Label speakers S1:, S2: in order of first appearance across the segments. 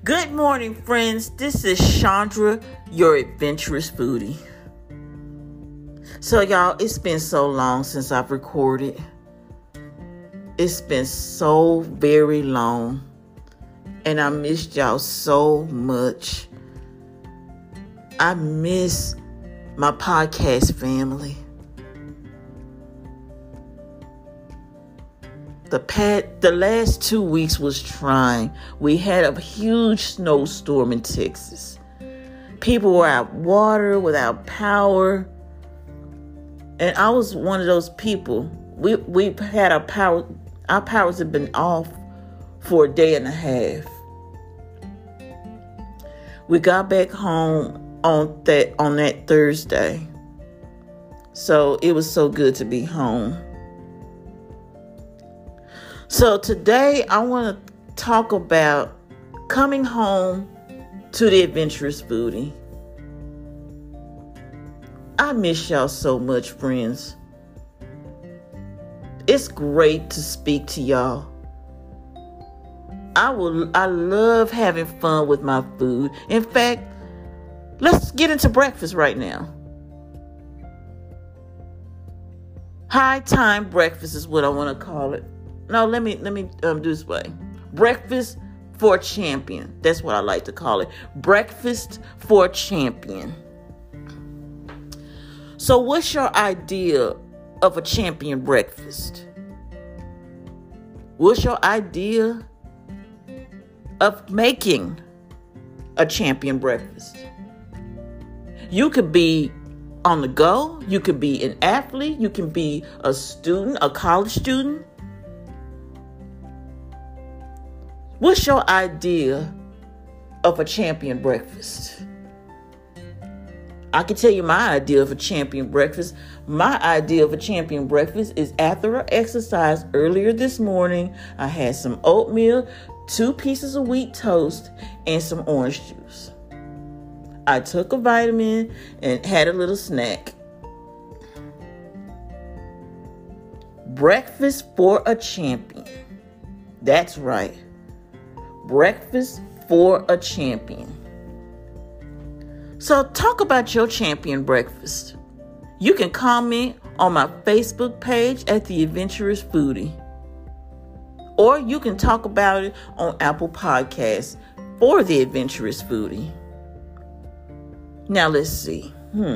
S1: Good morning, friends. This is Chandra, your adventurous foodie. So, y'all, it's been so long since I've recorded. It's been so very long. And I missed y'all so much. I miss my podcast family. The last 2 weeks was trying. We had a huge snowstorm in Texas. People were out water, without power. And I was one of those people. We've had our powers have been off for a day and a half. We got back home on that Thursday. So it was so good to be home. So today I want to talk about coming home to the adventurous foodie. I miss y'all so much, friends. It's great to speak to y'all. I love having fun with my food. In fact, let's get into breakfast right now. High time breakfast is what I want to call it. No, let me do this way. Breakfast for a champion. That's what I like to call it. Breakfast for a champion. So what's your idea of a champion breakfast? What's your idea of making a champion breakfast? You could be on the go. You could be an athlete. You can be a student, a college student. What's your idea of a champion breakfast? I can tell you my idea of a champion breakfast. My idea of a champion breakfast is after I exercised earlier this morning, I had some oatmeal, 2 pieces of wheat toast, and some orange juice. I took a vitamin and had a little snack. Breakfast for a champion. That's right. Breakfast for a champion. So talk about your champion breakfast. You can comment on my Facebook page at The Adventurous Foodie. Or you can talk about it on Apple Podcasts for The Adventurous Foodie. Now let's see.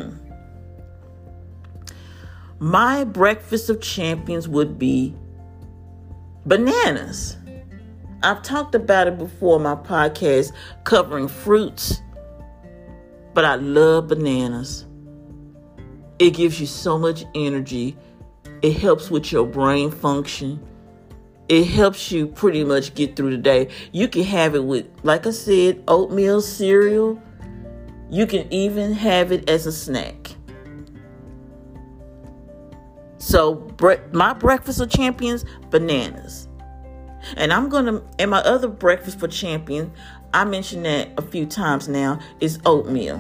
S1: My breakfast of champions would be bananas. I've talked about it before in my podcast covering fruits, but I love bananas. It gives you so much energy. It helps with your brain function. It helps you pretty much get through the day. You can have it with, like I said, oatmeal cereal. You can even have it as a snack. So my breakfast of champions, bananas. And and my other breakfast for champion, I mentioned that a few times now, is oatmeal.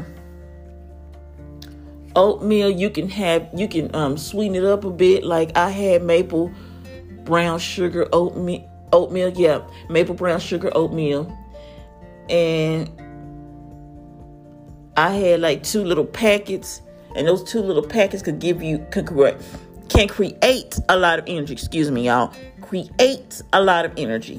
S1: Oatmeal, you can sweeten it up a bit. Like I had maple brown sugar oatmeal. Maple brown sugar oatmeal. And I had like 2 little packets. And those 2 little packets can create a lot of energy. Excuse me, y'all. Create a lot of energy.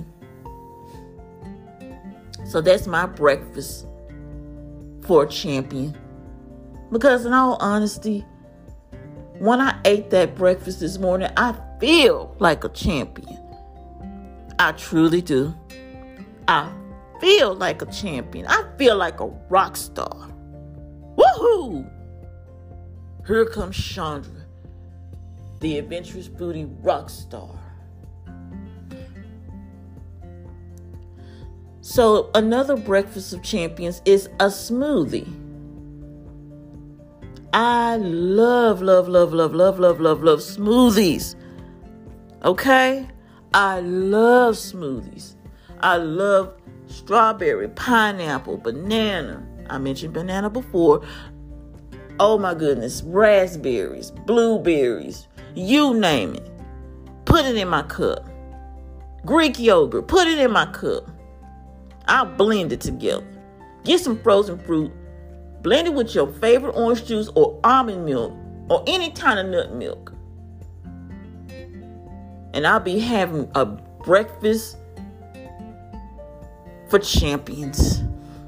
S1: So that's my breakfast for a champion. Because in all honesty, when I ate that breakfast this morning, I feel like a champion. I truly do. I feel like a champion. I feel like a rock star. Woohoo! Here comes Chandra, the adventurous foodie rock star. So another breakfast of champions is a smoothie. I love smoothies. Okay? I love smoothies. I love strawberry, pineapple, banana. I mentioned banana before. Oh my goodness. Raspberries, blueberries, you name it. Put it in my cup. Greek yogurt, put it in my cup. I'll blend it together. Get some frozen fruit, blend it with your favorite orange juice or almond milk or any kind of nut milk. And I'll be having a breakfast for champions.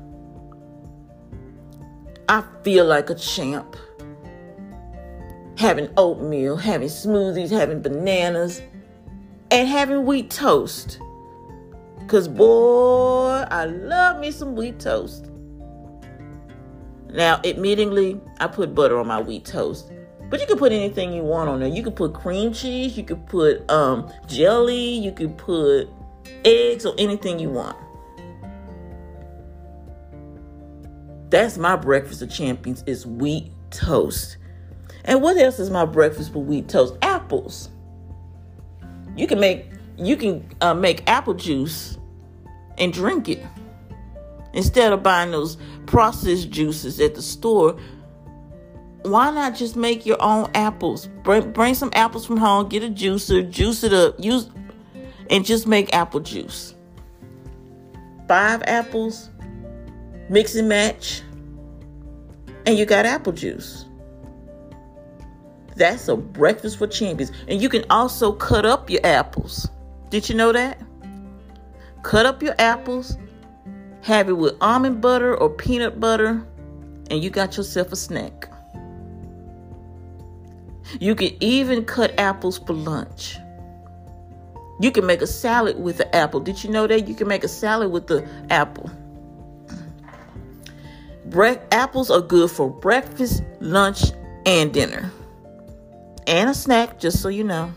S1: I feel like a champ. Having oatmeal, having smoothies, having bananas, and having wheat toast. Because, boy, I love me some wheat toast. Now, admittingly, I put butter on my wheat toast. But you can put anything you want on there. You can put cream cheese. You could put jelly. You could put eggs or anything you want. That's my breakfast of champions is wheat toast. And what else is my breakfast for wheat toast? Apples. You can make apple juice and drink it. Instead of buying those processed juices at the store, why not just make your own apples? Bring some apples from home, get a juicer, juice it up, and just make apple juice. 5 apples, mix and match, and you got apple juice. That's a breakfast for champions. And you can also cut up your apples. Did you know that? Cut up your apples, have it with almond butter or peanut butter, and you got yourself a snack. You can even cut apples for lunch. You can make a salad with the apple. Did you know that? You can make a salad with the apple. Apples are good for breakfast, lunch, and dinner. And a snack, just so you know.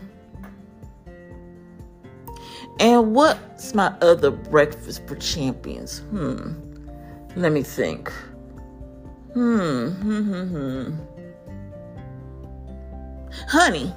S1: And what's my other breakfast for champions? Let me think. Honey.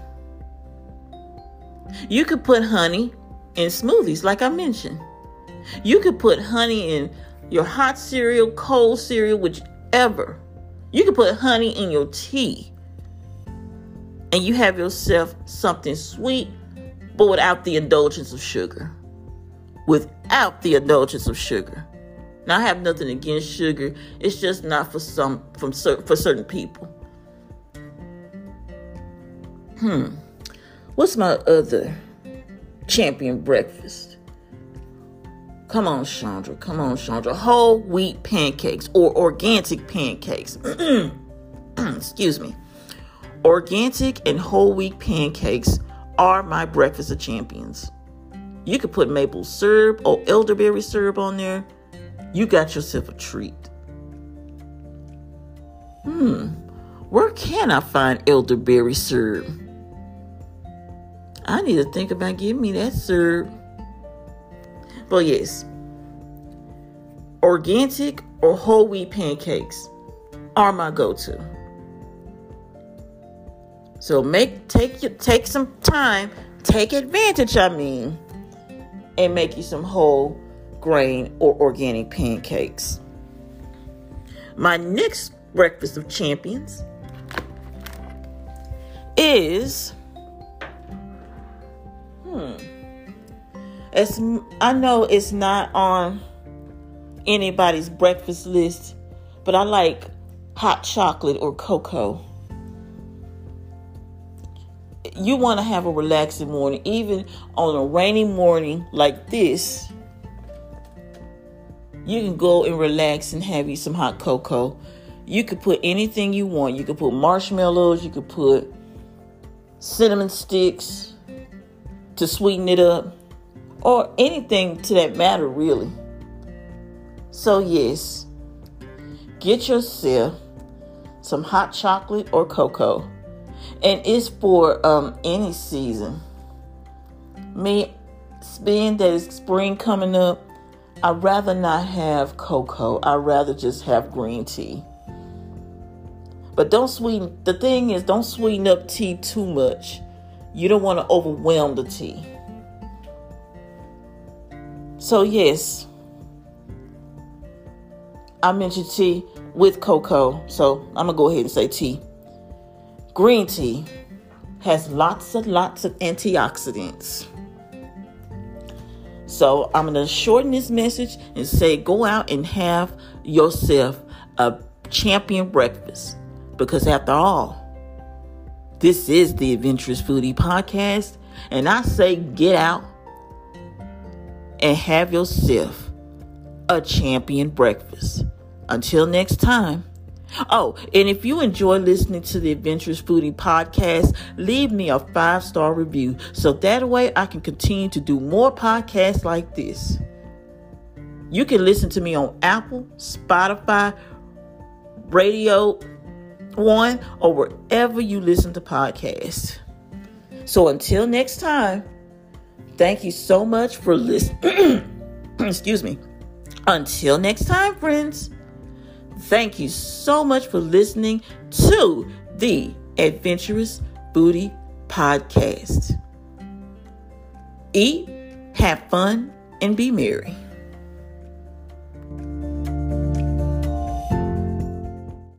S1: You could put honey in smoothies, like I mentioned. You could put honey in your hot cereal, cold cereal, whichever. You could put honey in your tea. And you have yourself something sweet, but without the indulgence of sugar. Without the indulgence of sugar. Now, I have nothing against sugar. It's just not for certain people. What's my other champion breakfast? Come on, Chandra. Whole wheat pancakes or organic pancakes. Excuse me. Organic and whole wheat pancakes are my breakfast of champions. You could put maple syrup or elderberry syrup on there. You got yourself a treat. Where can I find elderberry syrup? I need to think about getting me that syrup. But yes, organic or whole wheat pancakes are my go-to. So take some time, take advantage, and make you some whole grain or organic pancakes. My next breakfast of champions is I know it's not on anybody's breakfast list, but I like hot chocolate or cocoa. You want to have a relaxing morning, even on a rainy morning like this. You can go and relax and have you some hot cocoa. You could put anything you want. You could put marshmallows. You could put cinnamon sticks to sweeten it up, or anything to that matter, really. So yes, get yourself some hot chocolate or cocoa. And it's for any season. Me, being that it's spring coming up, I'd rather not have cocoa. I'd rather just have green tea. But don't sweeten up tea too much. You don't want to overwhelm the tea. So yes, I mentioned tea with cocoa. So I'm going to go ahead and say tea. Green tea has lots of antioxidants. So I'm going to shorten this message and say, go out and have yourself a champion breakfast. Because after all, this is the Adventurous Foodie Podcast. And I say, get out and have yourself a champion breakfast. Until next time. Oh, and if you enjoy listening to the Adventurous Foodie Podcast, leave me a 5-star review so that way I can continue to do more podcasts like this. You can listen to me on Apple, Spotify, Radio One, or wherever you listen to podcasts. So until next time, thank you so much for listening. Excuse me. Until next time, friends. Thank you so much for listening to the Adventurous Foodie Podcast. Eat, have fun, and be merry.